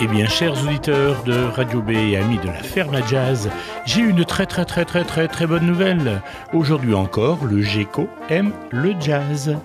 Eh bien, chers auditeurs de Radio B et amis de la Ferme à Jazz, j'ai une très bonne nouvelle. Aujourd'hui encore, le GECO aime le jazz.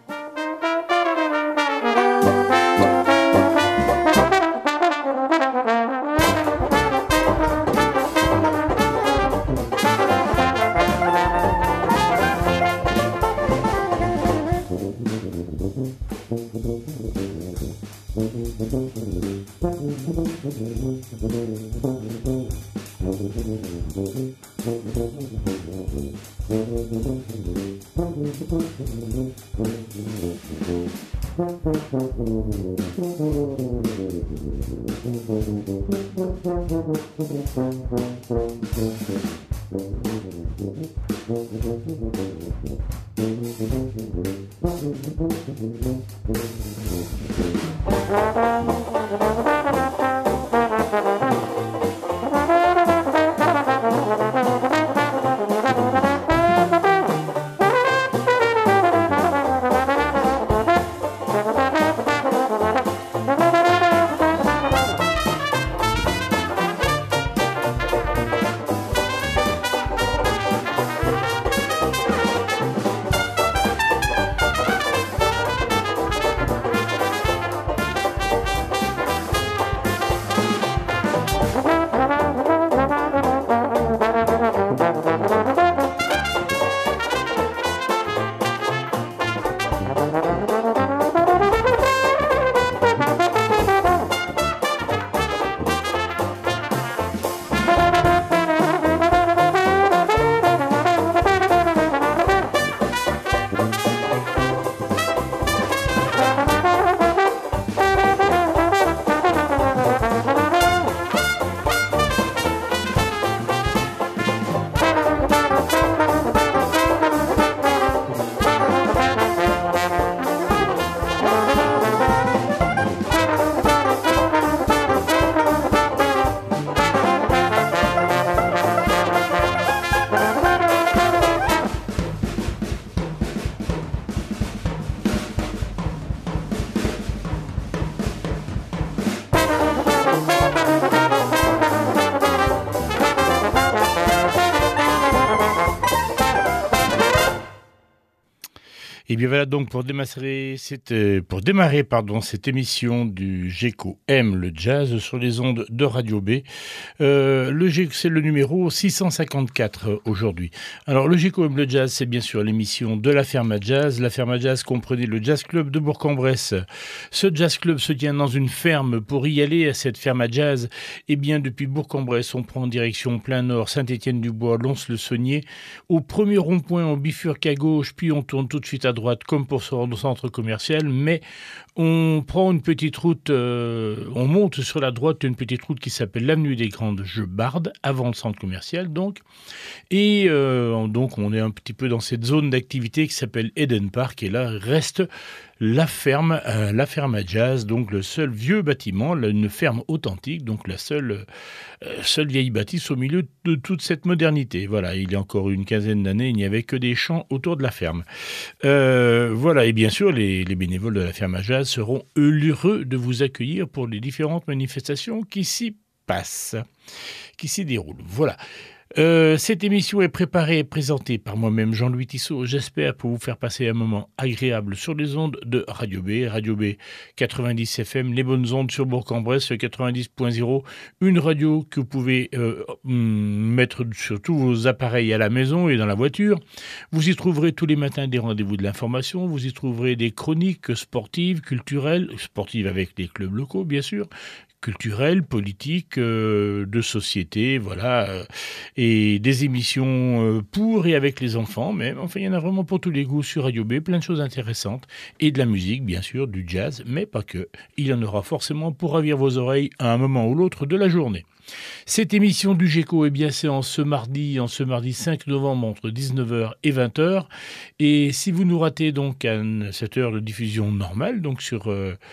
Et bien voilà donc pour démarrer cette émission du GECO aime le jazz sur les ondes de Radio B. Le GECO, c'est le numéro 654 aujourd'hui. Alors le GECO aime le jazz, c'est bien sûr l'émission de la Ferme à Jazz. La Ferme à Jazz comprenait le Jazz Club de Bourg-en-Bresse. Ce Jazz Club se tient dans une ferme. Pour y aller à cette Ferme à Jazz, eh bien depuis Bourg-en-Bresse, on prend en direction plein nord, Saint-Étienne-du-Bois, Lons-le-Saunier. Au premier rond-point, on bifurque à gauche, puis on tourne tout de suite à droite comme pour se rendre au centre commercial, mais on prend une petite route, on monte sur la droite une petite route qui s'appelle l'avenue des Grandes Jebardes, avant le centre commercial donc, et donc on est un petit peu dans cette zone d'activité qui s'appelle Eden Park, et là reste la ferme à Jazz, donc le seul vieux bâtiment, une ferme authentique, donc la seule vieille bâtisse au milieu de toute cette modernité. Voilà, il y a encore une quinzaine d'années, il n'y avait que des champs autour de la ferme. Voilà, et bien sûr, les bénévoles de la Ferme à Jazz seront heureux de vous accueillir pour les différentes manifestations qui s'y passent, qui s'y déroulent. Voilà. Cette émission est préparée et présentée par moi-même, Jean-Louis Tissot. J'espère pour vous faire passer un moment agréable sur les ondes de Radio B 90 FM, les bonnes ondes sur Bourg-en-Bresse 90.0, une radio que vous pouvez mettre sur tous vos appareils à la maison et dans la voiture. Vous y trouverez tous les matins des rendez-vous de l'information, vous y trouverez des chroniques sportives, culturelles, sportives avec les clubs locaux bien sûr, culturelles, politiques, de société, voilà, et des émissions pour et avec les enfants, mais enfin il y en a vraiment pour tous les goûts sur Radio B, plein de choses intéressantes, et de la musique bien sûr, du jazz, mais pas que, il y en aura forcément pour ravir vos oreilles à un moment ou l'autre de la journée. Cette émission du GECO, eh bien, c'est en ce mardi 5 novembre entre 19h et 20h. Et si vous nous ratez donc à cette heure de diffusion normale, donc sur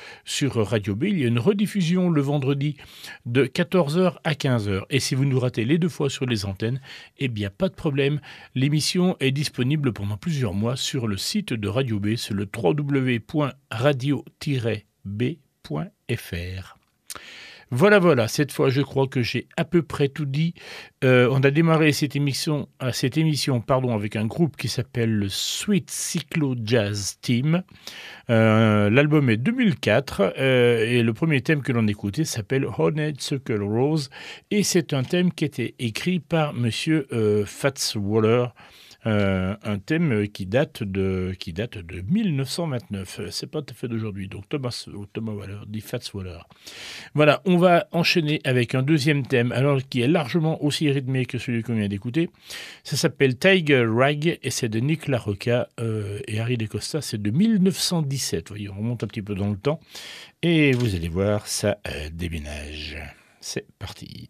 Radio B, il y a une rediffusion le vendredi de 14h à 15h. Et si vous nous ratez les deux fois sur les antennes, eh bien, pas de problème. L'émission est disponible pendant plusieurs mois sur le site de Radio B, c'est le www.radio-b.fr. Voilà, cette fois je crois que j'ai à peu près tout dit. On a démarré cette émission avec un groupe qui s'appelle le Sweet Cyclo Jazz Team. L'album est 2004 et le premier thème que l'on écoutait s'appelle Honeysuckle Rose et c'est un thème qui était écrit par monsieur Fats Waller. Un thème qui date de 1929. C'est pas tout à fait d'aujourd'hui. Donc Thomas Waller dit Fats Waller. Voilà, on va enchaîner avec un deuxième thème, alors qui est largement aussi rythmé que celui qu'on vient d'écouter. Ça s'appelle Tiger Rag et c'est de Nick LaRocca et Harry DeCosta. C'est de 1917. Voyez, on remonte un petit peu dans le temps et vous allez voir, ça déménage. C'est parti.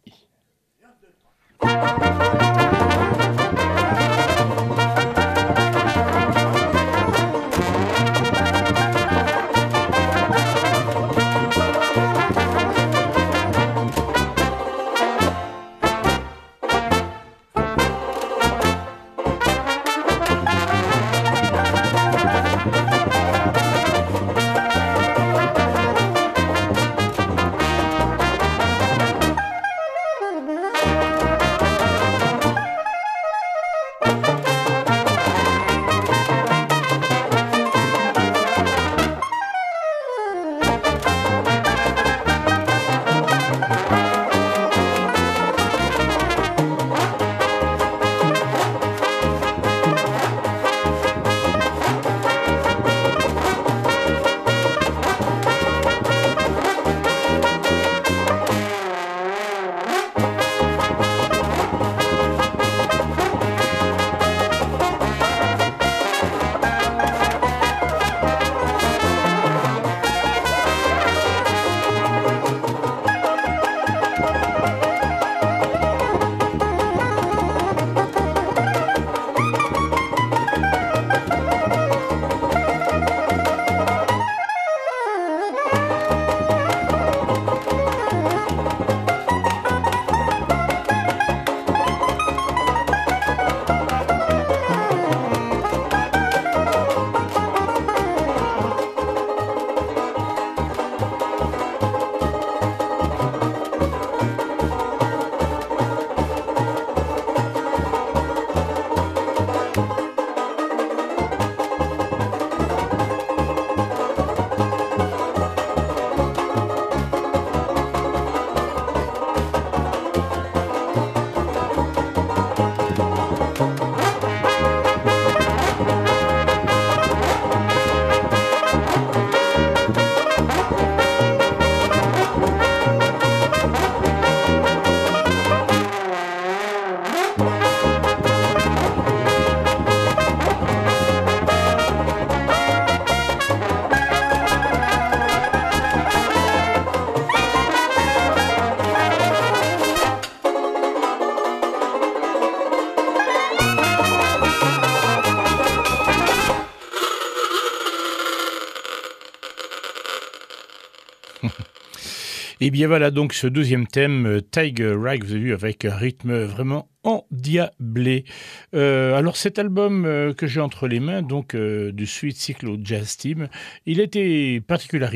Et bien voilà donc ce deuxième thème, Tiger Rag, vous avez vu, avec un rythme vraiment endiablé. Alors cet album que j'ai entre les mains, donc du Sweet Cyclo Jazz Team, il a été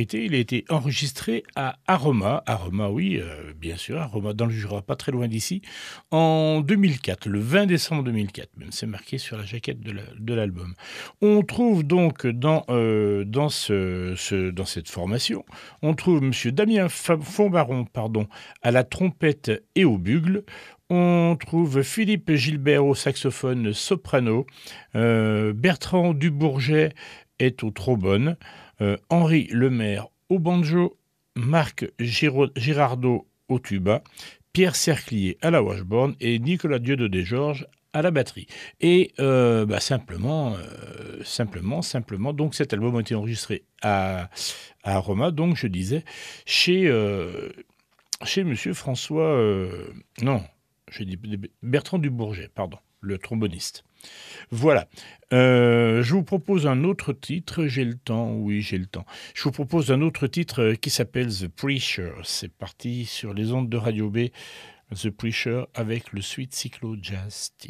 enregistré à Aroma, oui, bien sûr, Aroma dans le Jura, pas très loin d'ici, en 2004, le 20 décembre 2004, même c'est marqué sur la jaquette de l'album. On trouve donc dans cette formation, on trouve monsieur Damien Fombaron, à la trompette et au bugle. On trouve Philippe Gilbert au saxophone soprano, Bertrand Dubourget est au trombone, Henri Lemaire au banjo, Marc Girardot au tuba, Pierre Cerclier à la washboard et Nicolas Dieudonné-Georges à la batterie. Et simplement, donc cet album a été enregistré à Roma, donc je disais, chez monsieur François... j'ai dit Bertrand Dubourget, le tromboniste. Voilà. Je vous propose un autre titre. J'ai le temps. Je vous propose un autre titre qui s'appelle The Preacher. C'est parti sur les ondes de Radio B. The Preacher avec le Sweet Cyclo Jazz Team.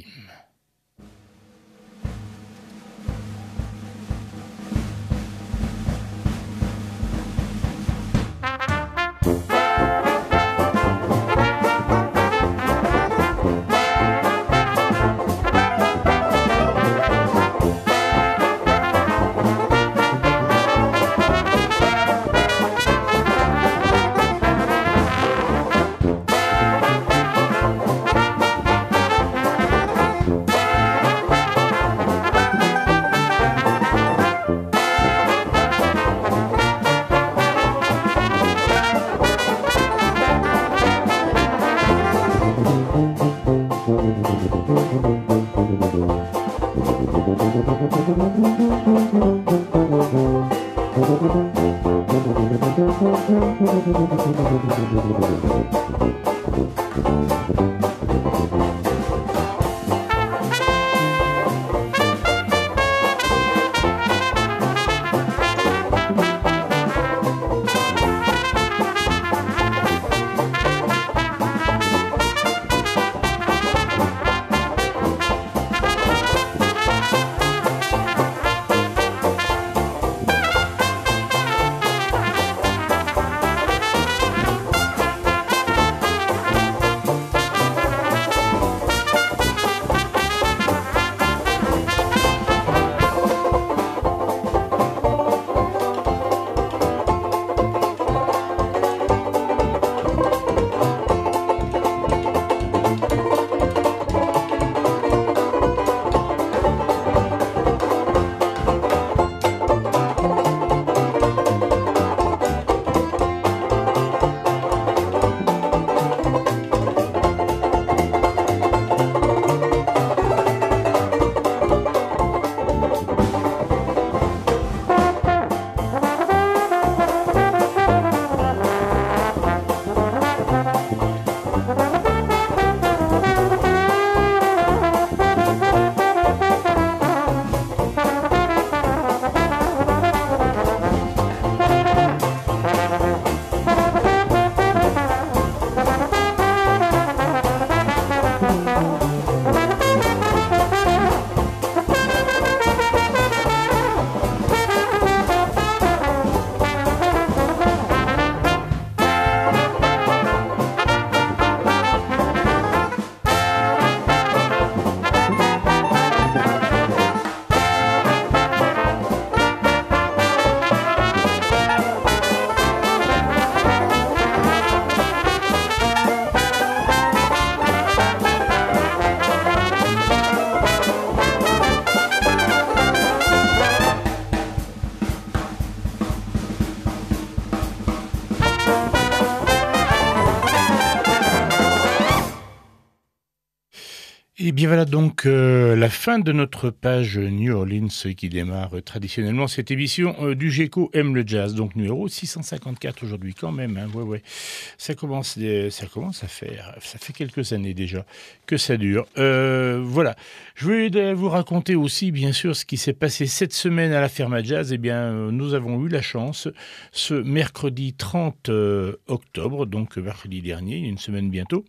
Et bien voilà donc la fin de notre page New Orleans qui démarre traditionnellement cette émission du GECO aime le jazz, donc numéro 654 aujourd'hui quand même, hein, ouais. Ça commence à faire, ça fait quelques années déjà que ça dure. Voilà, je vais vous raconter aussi bien sûr ce qui s'est passé cette semaine à la Ferma Jazz. Eh bien nous avons eu la chance ce mercredi 30 octobre, donc mercredi dernier, il y a une semaine bientôt,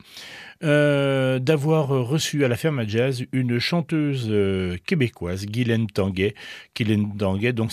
d'avoir reçu à la Ferma Jazz une chanteuse québécoise, Guylaine Tanguay. Guylaine Tanguay, donc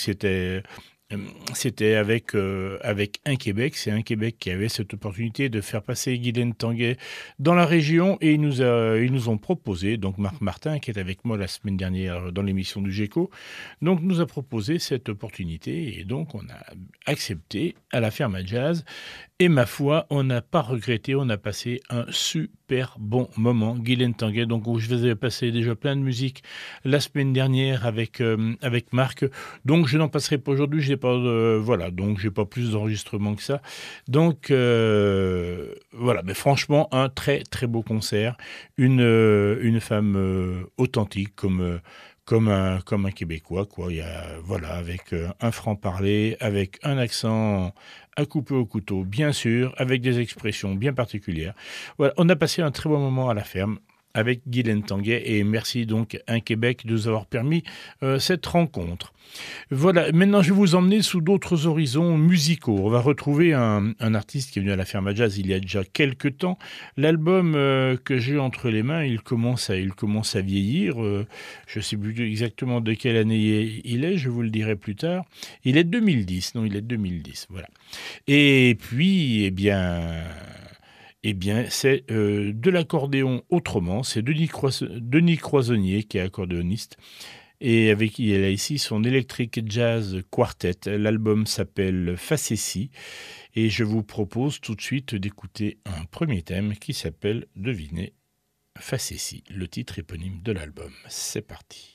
c'était avec Un Québec. C'est Un Québec qui avait cette opportunité de faire passer Guylaine Tanguay dans la région et ils nous ont proposé, donc Marc Martin qui est avec moi la semaine dernière dans l'émission du GECO, donc nous a proposé cette opportunité et donc on a accepté à la Ferma Jazz. Et ma foi, on n'a pas regretté, on a passé un super bon moment. Guylaine Tanguay, donc où je faisais passer déjà plein de musique la semaine dernière avec Marc. Donc je n'en passerai pas aujourd'hui, j'ai pas donc j'ai pas plus d'enregistrements que ça. Donc voilà, mais franchement un très très beau concert, une femme authentique comme un Québécois, quoi. Il y a, avec un franc-parler, avec un accent à couper au couteau, bien sûr, avec des expressions bien particulières. Voilà, on a passé un très bon moment à la ferme avec Guylaine Tanguay et merci donc Un Québec de nous avoir permis cette rencontre. Voilà, maintenant je vais vous emmener sous d'autres horizons musicaux. On va retrouver un artiste qui est venu à la Ferma Jazz il y a déjà quelques temps. L'album que j'ai entre les mains, il commence à vieillir. Je ne sais plus exactement de quelle année il est, je vous le dirai plus tard. Il est de 2010, voilà. Et puis, eh bien, c'est de l'accordéon autrement. C'est Denis Croisonnier qui est accordéoniste. Et il a ici son Electric Jazz Quartet. L'album s'appelle Facétie. Et je vous propose tout de suite d'écouter un premier thème qui s'appelle, devinez, Facétie, le titre éponyme de l'album. C'est parti.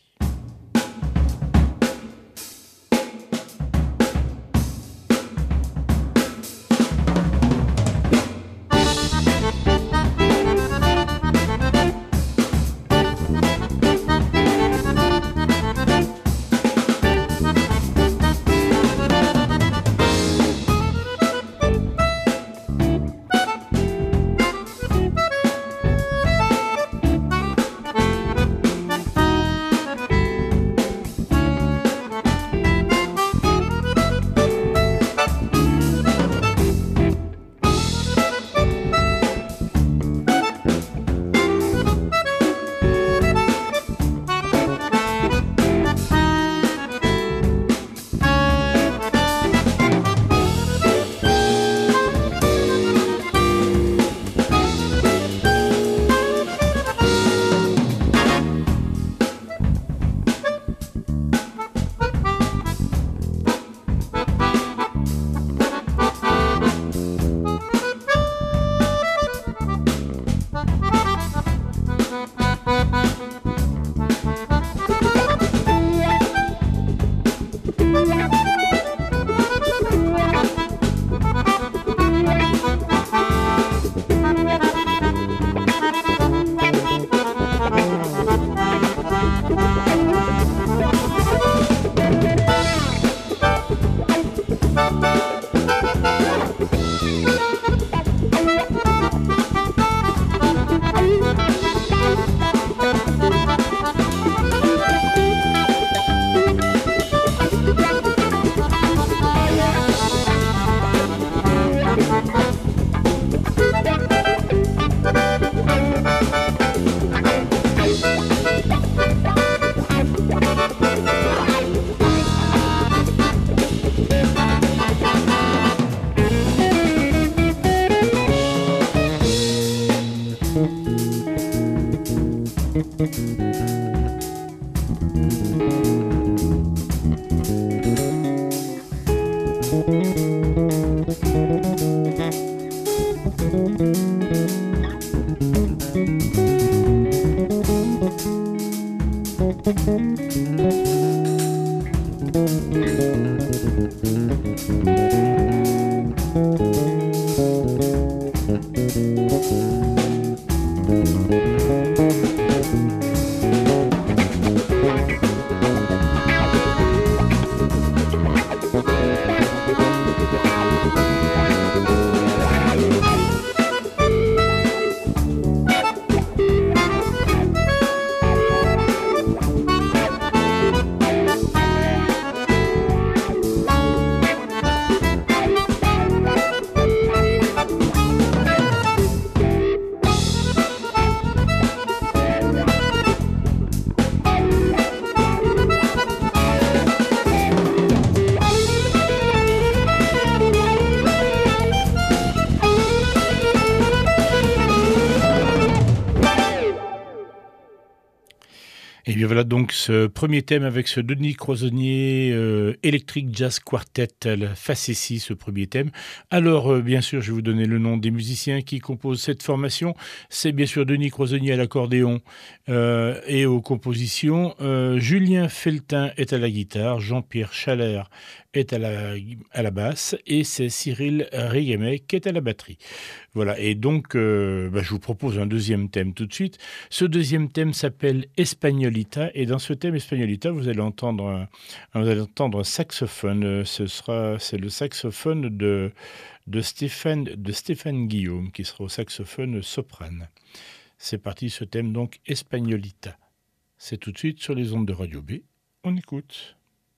bien voilà donc ce premier thème avec ce Denis Croisonnier Electric Jazz Quartet, la facétie, ce premier thème. Alors bien sûr, je vais vous donner le nom des musiciens qui composent cette formation. C'est bien sûr Denis Croisonnier à l'accordéon et aux compositions. Julien Feltin est à la guitare, Jean-Pierre Chalère est à la basse et c'est Cyril Rigamet qui est à la batterie. Voilà, et donc je vous propose un deuxième thème tout de suite. Ce deuxième thème s'appelle Espagnolita et dans ce thème Espagnolita, vous allez entendre un saxophone. C'est le saxophone de Stéphane Guillaume qui sera au saxophone soprane. C'est parti, ce thème donc Espagnolita. C'est tout de suite sur les ondes de Radio B. On écoute.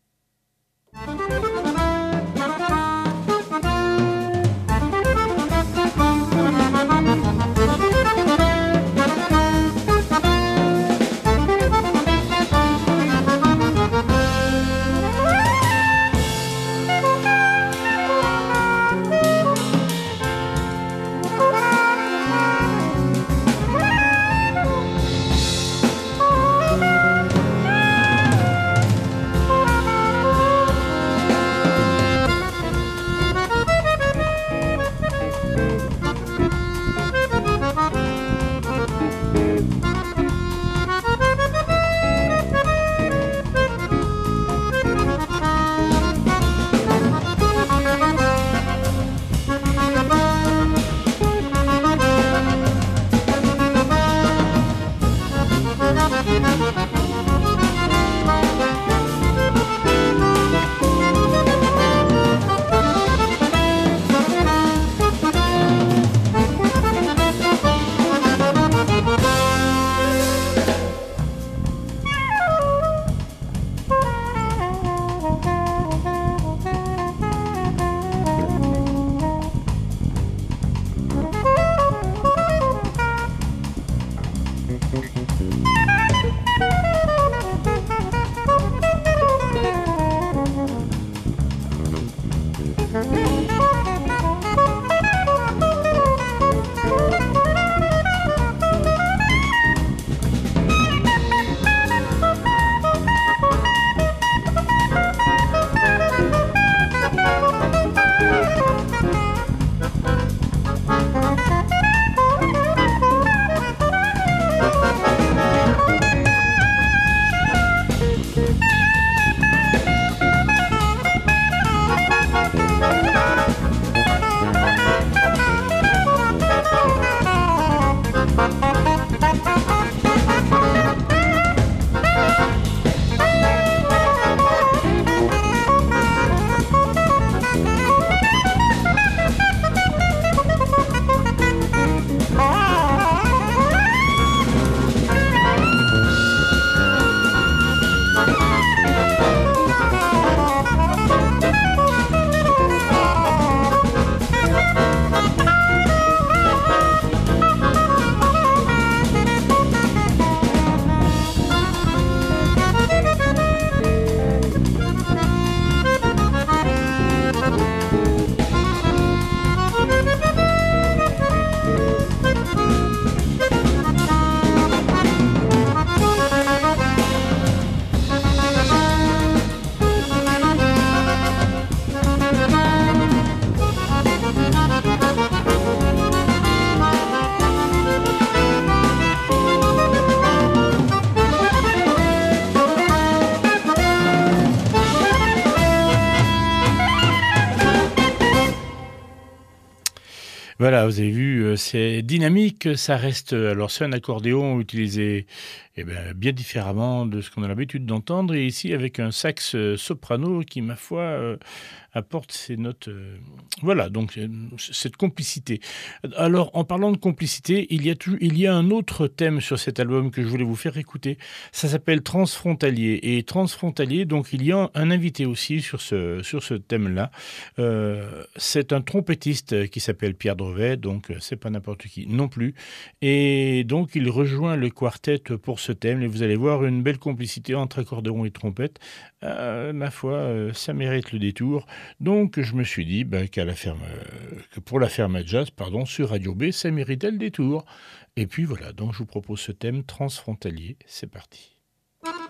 Voilà, vous avez vu, c'est dynamique, ça reste. Alors, c'est un accordéon utilisé bien différemment de ce qu'on a l'habitude d'entendre, et ici avec un sax soprano qui, ma foi, apporte ses notes. Voilà, donc cette complicité. Alors, en parlant de complicité, il y a un autre thème sur cet album que je voulais vous faire écouter. Ça s'appelle Transfrontalier. Et Transfrontalier, donc il y a un invité aussi sur ce thème-là. C'est un trompettiste qui s'appelle Pierre Drevet, donc c'est pas n'importe qui non plus. Et donc il rejoint le quartet pour ce thème, et vous allez voir une belle complicité entre accordéon et trompette. Ma foi, ça mérite le détour. Donc je me suis dit que pour la ferme jazz, sur Radio B, ça méritait le détour. Et puis voilà, donc je vous propose ce thème Transfrontalier. C'est parti.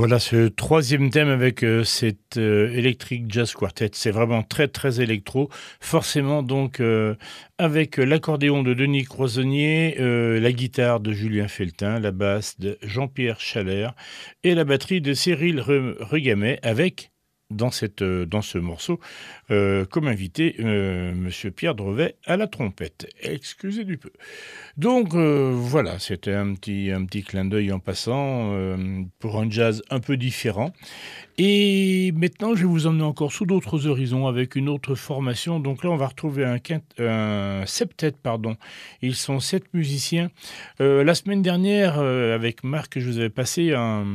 Voilà ce troisième thème avec cette Electric Jazz Quartet. C'est vraiment très très électro. Forcément donc avec l'accordéon de Denis Croisonnier, la guitare de Julien Feltin, la basse de Jean-Pierre Chalère et la batterie de Cyril Regamet avec dans ce morceau, comme invité, Monsieur Pierre Drevet à la trompette. Excusez du peu. Donc voilà, c'était un petit clin d'œil en passant pour un jazz un peu différent. Et maintenant, je vais vous emmener encore sous d'autres horizons avec une autre formation. Donc là, on va retrouver un septet, pardon. Ils sont 7 musiciens. La semaine dernière, avec Marc, je vous avais passé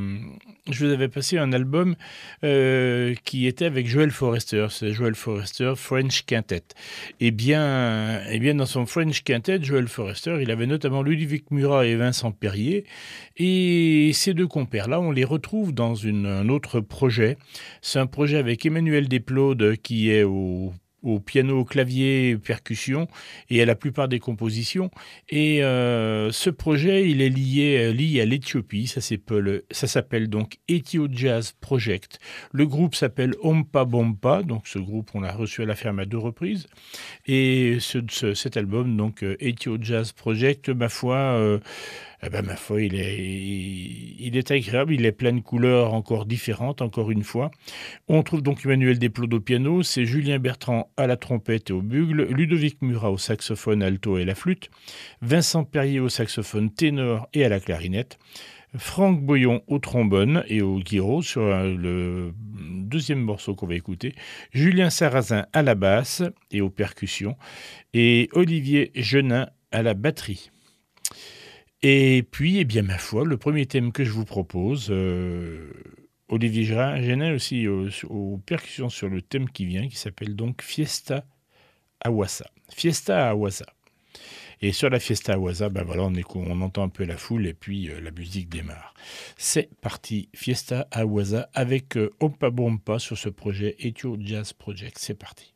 un album qui était avec Joël Forester. C'est Joël Forester French Quintet. Eh bien, dans son French Quintet, Joël Forester, il avait notamment Ludovic Murat et Vincent Perrier. Et ces deux compères-là, on les retrouve dans un autre projet. C'est un projet avec Emmanuel Desplaudes qui est au piano, au clavier, percussion et à la plupart des compositions. Et ce projet, il est lié à l'Éthiopie. Ça s'appelle donc Ethio Jazz Project. Le groupe s'appelle Ompa Bompa. Donc ce groupe, on l'a reçu à la ferme à 2 reprises. Et cet album, donc Ethio Jazz Project, ma foi, il est agréable, il est plein de couleurs encore différentes, encore une fois. On trouve donc Emmanuel Desplaudes au piano, c'est Julien Bertrand à la trompette et au bugle, Ludovic Murat au saxophone alto et la flûte, Vincent Perrier au saxophone ténor et à la clarinette, Franck Boyon au trombone et au guiro sur le deuxième morceau qu'on va écouter, Julien Sarrazin à la basse et aux percussions, et Olivier Genin à la batterie. Et puis, ma foi, le premier thème que je vous propose, Olivier Genin aussi aux percussions sur le thème qui vient, qui s'appelle donc Fiesta Awassa. Fiesta Awassa. Et sur la Fiesta Awassa, on entend un peu la foule et puis la musique démarre. C'est parti, Fiesta Awassa avec Ompa Bompa sur ce projet Ethio Jazz Project. C'est parti.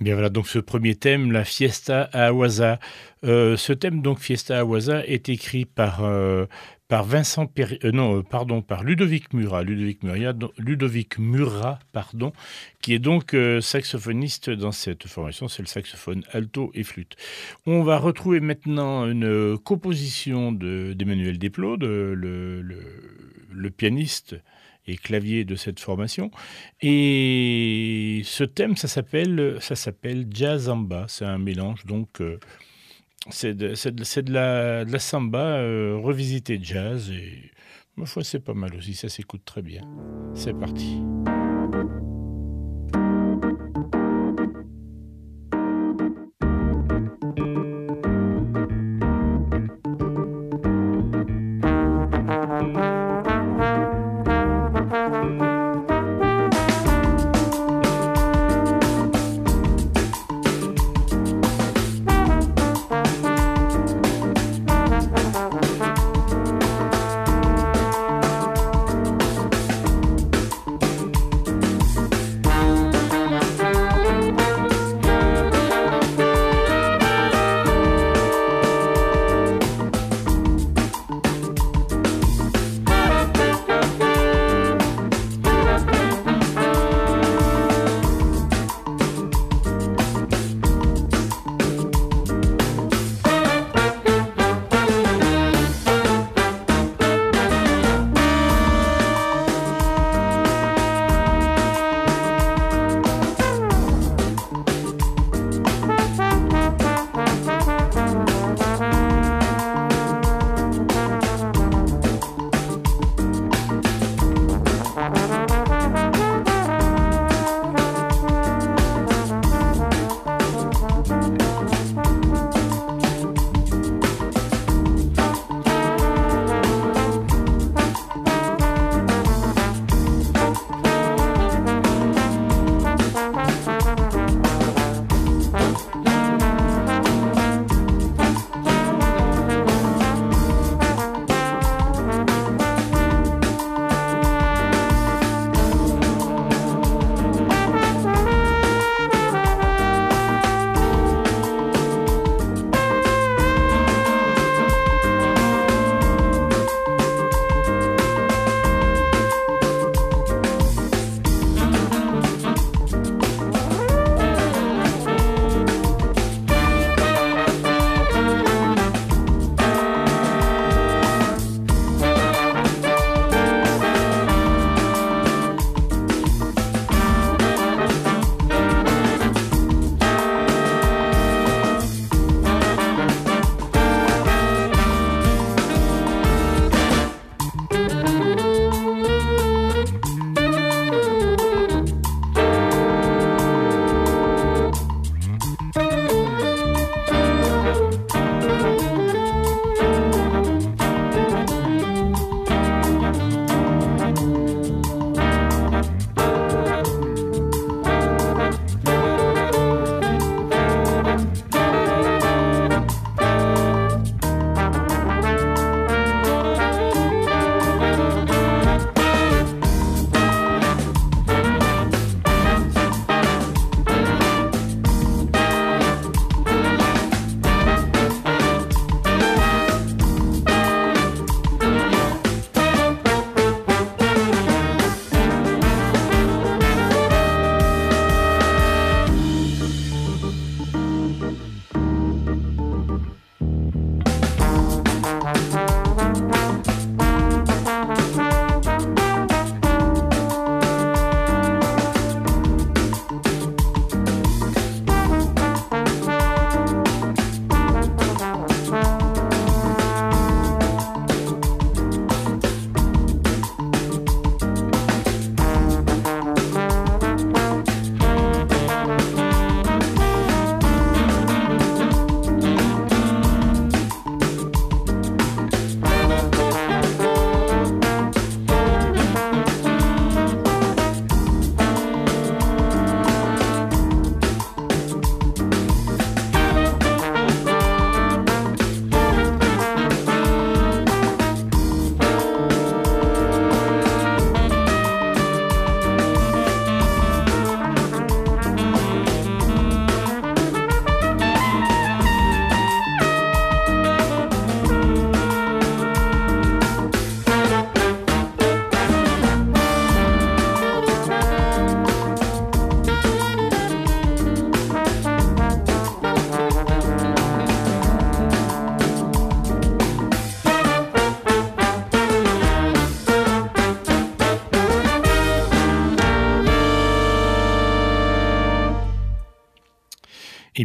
Bien voilà donc ce premier thème, la Fiesta Awaza. Ce thème donc Fiesta Awaza est écrit par Vincent non, pardon, par Ludovic Murat, pardon, qui est donc saxophoniste dans cette formation, c'est le saxophone alto et flûte. On va retrouver maintenant une composition d'Emmanuel Desplos, le pianiste et clavier de cette formation. Et ce thème, ça s'appelle Jazzamba. C'est un mélange, donc c'est de la samba revisitée jazz. Et ma foi, c'est pas mal aussi, ça s'écoute très bien. C'est parti.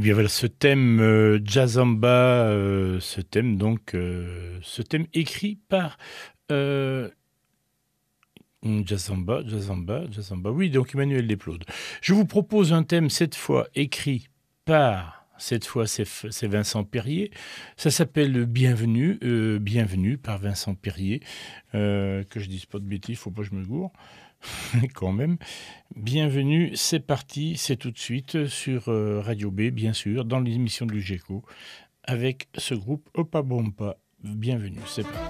bien voilà ce thème Jazzamba, ce thème ce thème écrit par Jazzamba, oui, donc Emmanuel Desplaudes. Je vous propose un thème cette fois écrit par, cette fois c'est Vincent Perrier, ça s'appelle Bienvenue, Bienvenue par Vincent Perrier, que je dise pas de bêtises, faut pas que je me gourre. Quand même. Bienvenue, c'est parti, c'est tout de suite sur Radio B, bien sûr, dans l'émission de l'UGECO, avec ce groupe Opa Bompa. Bienvenue, c'est parti.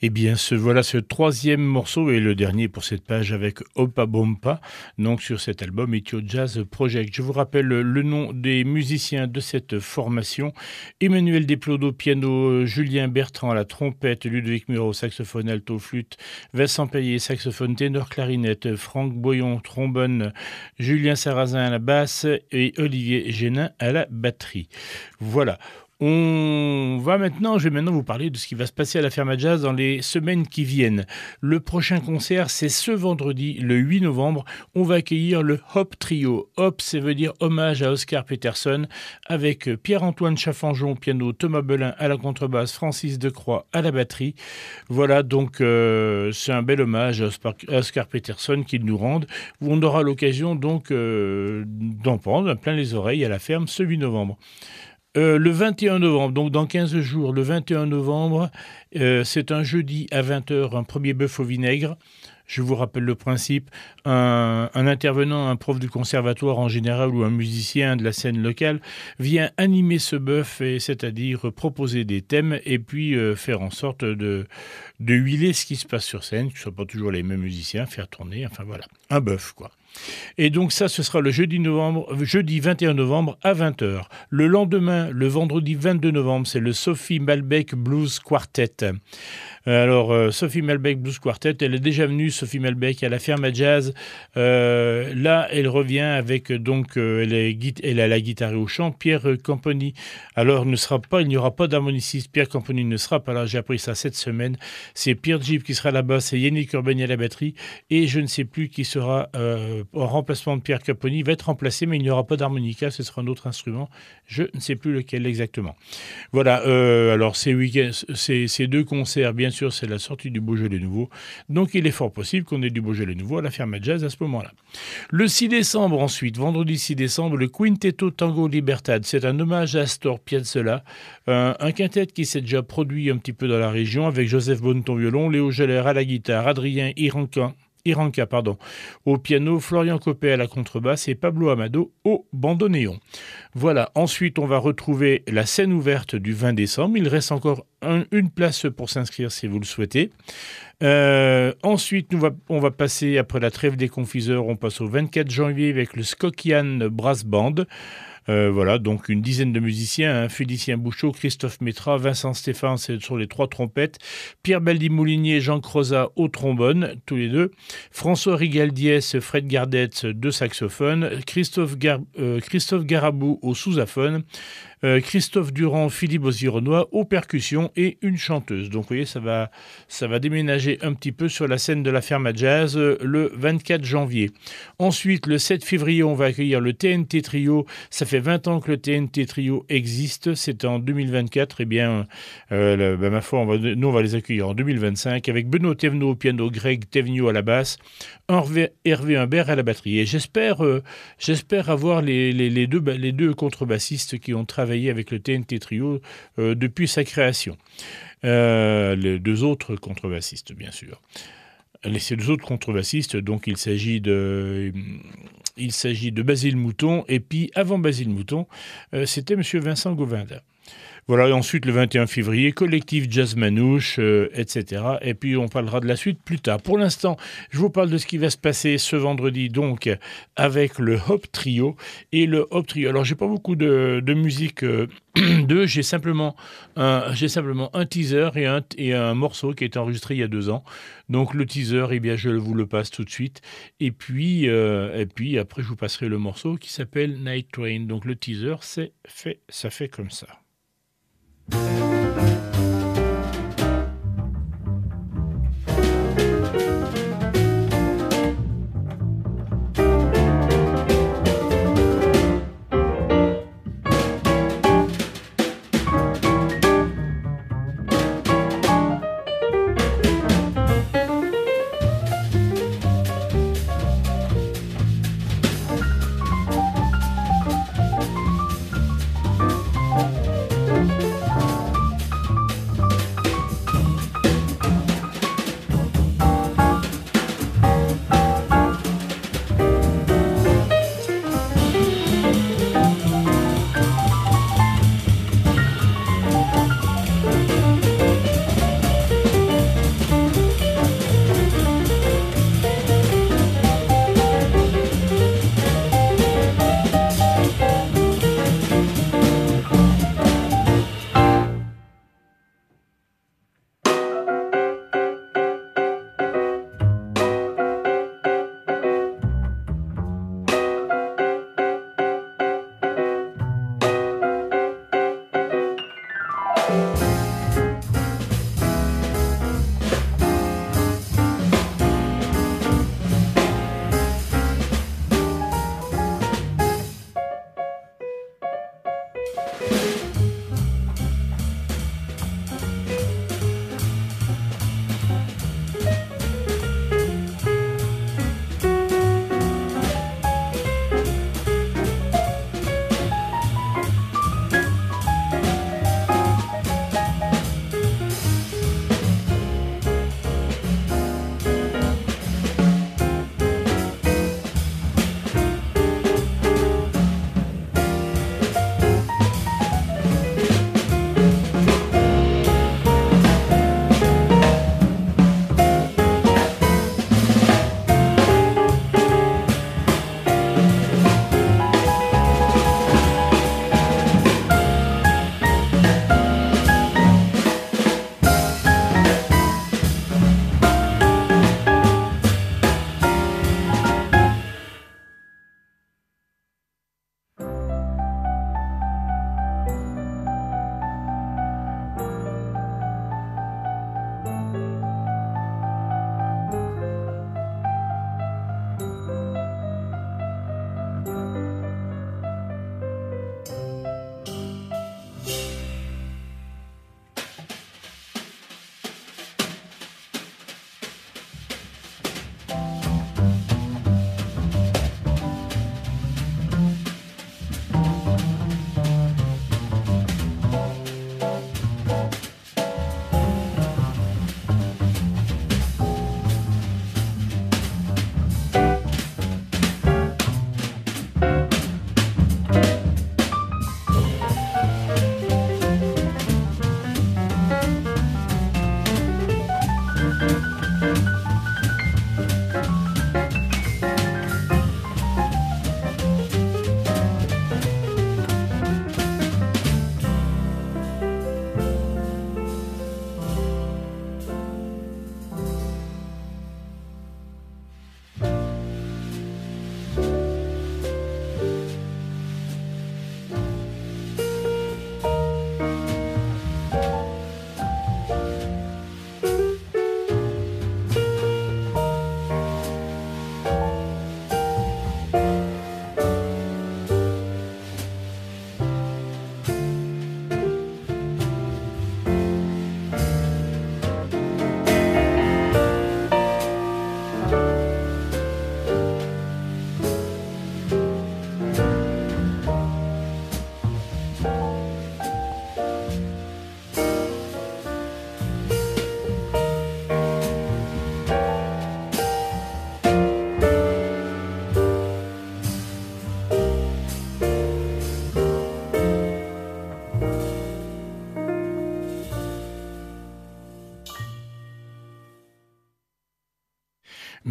Eh bien, voilà ce troisième morceau et le dernier pour cette page avec Opa Bompa, donc sur cet album Ethio Jazz Project. Je vous rappelle le nom des musiciens de cette formation. Emmanuel Desplodo, piano, Julien Bertrand à la trompette, Ludovic Muro, saxophone, alto, flûte, Vincent Payet, saxophone, ténor, clarinette, Franck Boyon, trombone, Julien Sarrazin à la basse et Olivier Génin à la batterie. Voilà. Je vais maintenant vous parler de ce qui va se passer à la Ferma Jazz dans les semaines qui viennent. Le prochain concert, c'est ce vendredi, le 8 novembre. On va accueillir le Hop Trio. Hop, ça veut dire hommage à Oscar Peterson, avec Pierre-Antoine Chaffanjon au piano, Thomas Belin à la contrebasse, Francis Decroix à la batterie. Voilà, donc c'est un bel hommage à Oscar Peterson qu'ils nous rendent. On aura l'occasion donc d'en prendre plein les oreilles à la ferme ce 8 novembre. Le 21 novembre, donc dans 15 jours, le 21 novembre, c'est un jeudi à 20h, un premier bœuf au vinaigre. Je vous rappelle le principe, un intervenant, un prof du conservatoire en général ou un musicien de la scène locale vient animer ce bœuf, c'est-à-dire proposer des thèmes et puis faire en sorte de huiler ce qui se passe sur scène, que ce ne soient pas toujours les mêmes musiciens, faire tourner, enfin voilà, un bœuf quoi. Et donc ça, ce sera le jeudi 21 novembre à 20h. Le lendemain, le vendredi 22 novembre, c'est le Sophie Malbec Blues Quartet. Alors, Sophie Malbec Blues Quartet, elle est déjà venue, Sophie Malbec, à la Ferma Jazz. Là, elle revient avec, donc, elle a la guitare et au chant. Pierre Camponi, alors, il n'y aura pas d'harmoniciste. Pierre Camponi ne sera pas là, j'ai appris ça cette semaine. C'est Pierre Gip qui sera à la basse et Yannick Urbani à la batterie. Et je ne sais plus qui sera en remplacement de Pierre Camponi. Il va être remplacé, mais il n'y aura pas d'harmonica, ce sera un autre instrument. Je ne sais plus lequel exactement. Voilà, alors ces deux concerts, bien sûr, c'est la sortie du Beaujolais Nouveau. Donc il est fort possible qu'on ait du Beaujolais Nouveau à la Ferma Jazz à ce moment-là. Le 6 décembre ensuite, vendredi 6 décembre, le Quintetto Tango Libertad. C'est un hommage à Astor Piazzolla, un quintet qui s'est déjà produit un petit peu dans la région avec Joseph Bonneton violon, Léo Geller à la guitare, Adrien Iranca au piano, Florian Copé à la contrebasse et Pablo Amado au bandoneon. Voilà, ensuite on va retrouver la scène ouverte du 20 décembre. Il reste encore une place pour s'inscrire si vous le souhaitez. Ensuite, on va passer, après la trêve des confiseurs, on passe au 24 janvier avec le Skokian Brass Band. Voilà, donc une dizaine de musiciens, Félicien Bouchot, Christophe Métra, Vincent Stéphane, c'est sur les 3 trompettes, Pierre Baldi-Moulinier, Jean Crozat au trombone, tous les deux, François Rigaldiès, Fred Gardetz, 2 saxophones, Christophe Garabou au sousaphone, Christophe Durand, Philippe Osironois aux percussions et une chanteuse. Donc vous voyez, ça va déménager un petit peu sur la scène de la Ferma Jazz le 24 janvier. Ensuite, le 7 février, on va accueillir le TNT Trio. Ça fait 20 ans que le TNT Trio existe. C'est en 2024. Eh bien, ma foi, on va les accueillir en 2025 avec Benoît Thévenot au piano, Greg Thévenot à la basse, Hervé Humbert à la batterie. Et j'espère avoir les deux contrebassistes qui ont travaillé avec le TNT Trio depuis sa création. Les 2 autres contrebassistes, bien sûr. Ces 2 autres contrebassistes, donc il s'agit de Basile Mouton, et puis avant Basile Mouton, c'était monsieur Vincent Govinda. Voilà, et ensuite le 21 février, collectif Jazz Manouche, etc. Et puis on parlera de la suite plus tard. Pour l'instant, je vous parle de ce qui va se passer ce vendredi, donc, avec le Hop Trio. Et le Hop Trio, alors j'ai pas beaucoup de musique j'ai simplement un teaser et un morceau qui a été enregistré il y a 2 ans. Donc le teaser, eh bien, je vous le passe tout de suite. Et puis après, je vous passerai le morceau qui s'appelle Night Train. Donc le teaser, ça fait comme ça.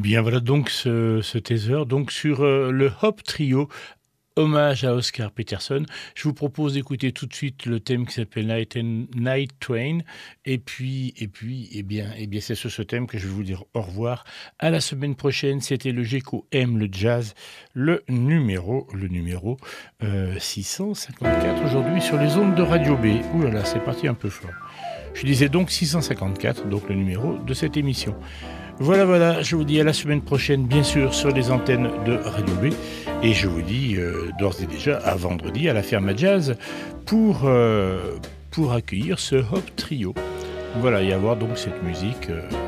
Bien voilà donc ce teaser donc sur le Hop Trio, hommage à Oscar Peterson. Je vous propose d'écouter tout de suite le thème qui s'appelle Night Train. Et puis, eh bien, c'est sur ce thème que je vais vous dire au revoir. À la semaine prochaine, c'était le GECO aime le jazz, le numéro 654 aujourd'hui sur les ondes de Radio B. Ouh là là, c'est parti un peu fort. Je disais donc 654, donc le numéro de cette émission. Voilà, je vous dis à la semaine prochaine, bien sûr, sur les antennes de Radio B. Et je vous dis d'ores et déjà à vendredi à la Ferme Jazz pour accueillir ce Hop Trio. Voilà, et avoir donc cette musique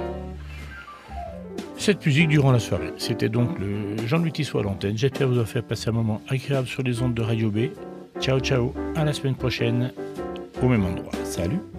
durant la soirée. C'était donc le Jean-Louis Tissot à l'antenne. J'espère vous avoir fait passer un moment agréable sur les ondes de Radio B. Ciao, à la semaine prochaine, au même endroit. Salut!